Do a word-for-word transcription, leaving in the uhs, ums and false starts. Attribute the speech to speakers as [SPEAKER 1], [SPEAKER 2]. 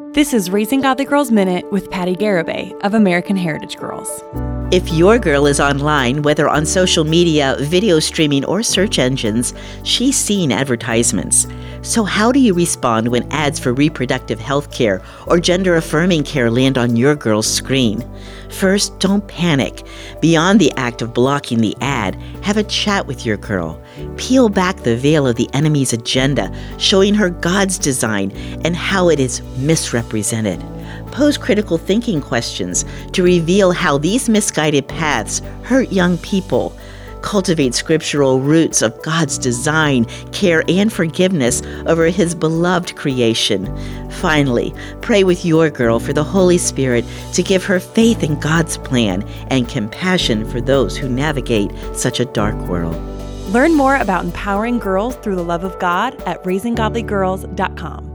[SPEAKER 1] This is Raising Godly Girls Minute with Patty Garibay of American Heritage Girls.
[SPEAKER 2] If your girl is online, whether on social media, video streaming, or search engines, she's seen advertisements. So how do you respond when ads for reproductive health care or gender-affirming care land on your girl's screen? First, don't panic. Beyond the act of blocking the ad, have a chat with your girl. Peel back the veil of the enemy's agenda, showing her God's design and how it is misrepresented. Pose critical thinking questions to reveal how these misguided paths hurt young people. Cultivate scriptural roots of God's design, care, and forgiveness over His beloved creation. Finally, pray with your girl for the Holy Spirit to give her faith in God's plan and compassion for those who navigate such a dark world.
[SPEAKER 1] Learn more about empowering girls through the love of God at raising godly girls dot com.